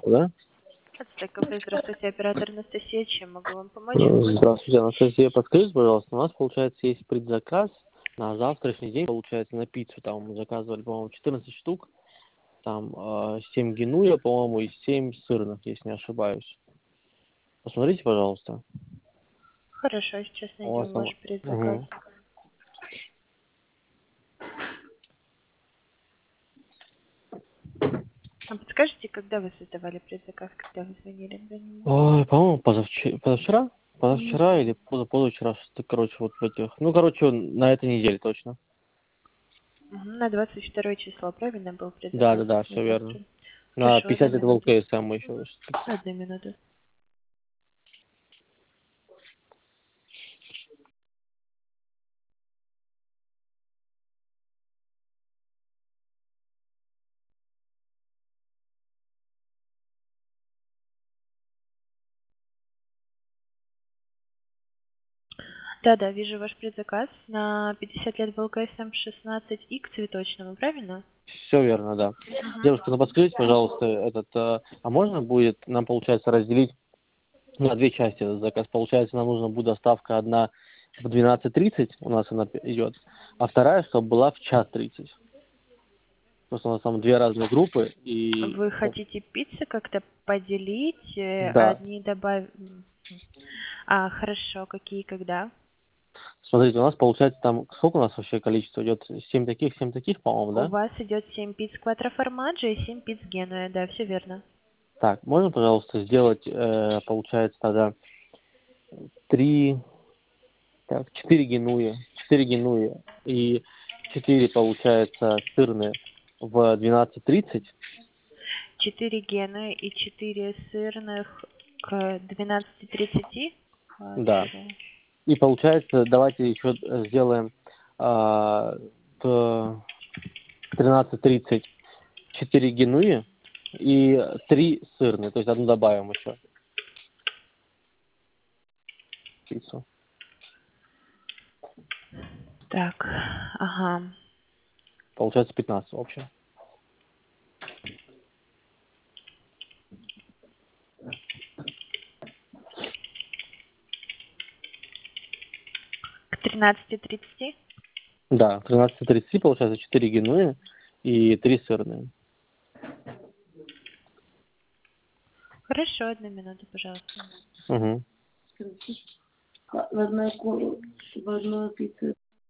да? Отстойка кафе. Здравствуйте, оператор Анастасия. Чем могу вам помочь? Здравствуйте, Анастасия. Подскажите, пожалуйста, у нас, получается, есть предзаказ на завтрашний день, получается, на пиццу. Там мы заказывали, по-моему, 14 штук. Там 7 генуя, по-моему, и 7 сырных, если не ошибаюсь. Посмотрите, пожалуйста. Хорошо, сейчас У вас найдем там... ваш предзаказ. Угу. А подскажите, когда вы создавали предзаказ, когда вы звонили за ним? Ой, по-моему, позавчера? Позавчера или позавчера, что-то, короче, вот в этих... Ну, короче, на этой неделе точно. На 22 число, правильно, был предзаказ Да, на все верно. завтра? На Хорошо, 50 одну лет минуту. ЛКСМ мы еще... Одну минуту. Да, вижу ваш предзаказ на 50 лет БЛКСМ 16И к цветочному, правильно? Все верно, да. Угу. Девушка, ну подскажите, пожалуйста, а можно будет нам, получается, разделить на две части этот заказ? Получается, нам нужна будет доставка одна в 12:30, у нас она идет, а вторая, чтобы была в 1:30. Просто у нас там две разные группы, и... Вы хотите пиццы как-то поделить, Да. одни добавить? Хорошо, какие, когда? Смотрите, у нас получается там... Сколько у нас вообще количество идет? 7 таких, по-моему, У да? вас идет 7 пиц квадроформаджо и 7 пиц генуя, да, все верно. Так, можно, пожалуйста, сделать, получается, тогда 3... Так, 4 генуя и 4, получается, сырные в 12:30. 4 генуя и 4 сырных к 12:30. Да. И получается, давайте еще сделаем к 13:30 4 генуя и 3 сырные, то есть одну добавим еще пиццу. Так, ага. Получается 15 в общем. К 13:30. Да, к 13:30 получается 4 генуя и 3 сырные. Хорошо, одну минуту, пожалуйста. Угу. В одной пицце.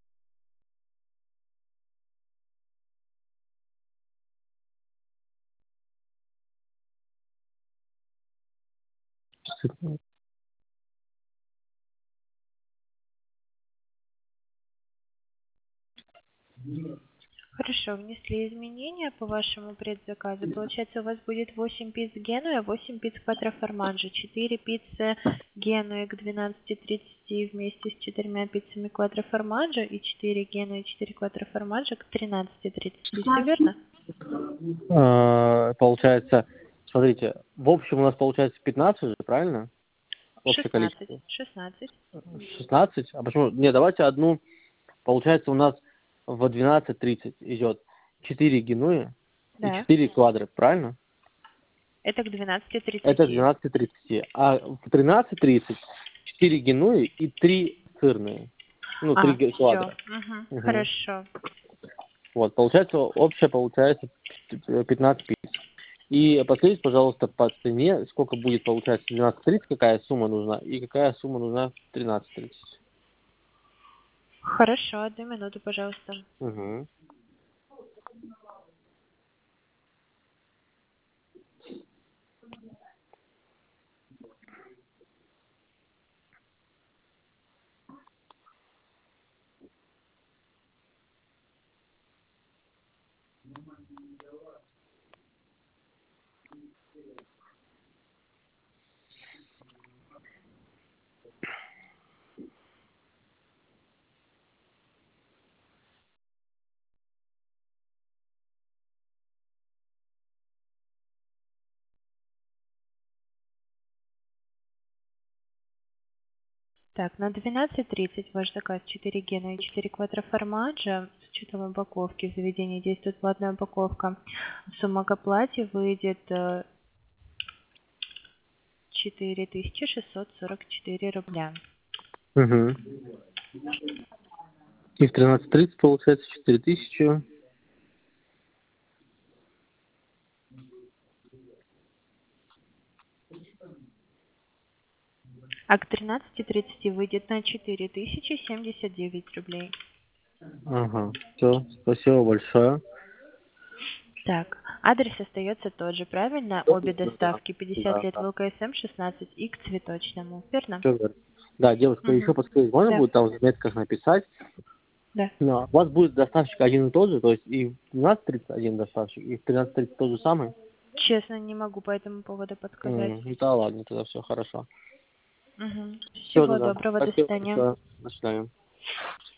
Хорошо, внесли изменения по вашему предзаказу. Получается, у вас будет 8 пиц генуя, 8 пиц квадроформаджо, 4 пиццы генуя к 12:30 вместе с 4 пиццами квадроформаджо и 4 генуя и 4 квадроформаджо к 13:30. Все верно? Получается, смотрите, в общем у нас получается 15 же, правильно? Общее 16. количество. 16. 16? А почему? Не, давайте одну. Получается, у нас в 12:30 идет 4 генуи и Да. 4 квадры, правильно? Это к Это 12:30. 12:30. А в 13:30 4 генуи и 3 сырные. Ну, 3 Все. квадра. Угу. Хорошо. Вот, получается, общее получается 15 пиц. И подскажите, пожалуйста, по цене, сколько будет, получается, 12:30, какая сумма нужна, и какая сумма нужна в 13:30. Хорошо, одну минуту, пожалуйста. Угу. Так, на 12:30 ваш заказ 4 гена и 4 квадроформаджа с учетом упаковки. В заведении действует платная упаковка. Сумма к оплате выйдет 4644 рубля. Угу. И в 13:30 получается 4000. А к 13:30 выйдет на 4079 рублей. Ага. Все, спасибо большое. Так, адрес остается тот же, правильно? Да, Обе доставки. 50 да, лет да. ВЛКСМ 16 и к цветочному. Верно? Всё верно. Да, девушка, еще Угу. подскажите, можно Да, будет там в заметках написать? да. Но у вас будет доставщик один и тот же, то есть и в 12:30 один доставщик, и в 13:30 тот же самый? Честно, не могу по этому поводу подсказать. Ну да ладно, тогда все хорошо. Угу. Все Всего тогда. доброго, до Спасибо свидания. большое. До свидания.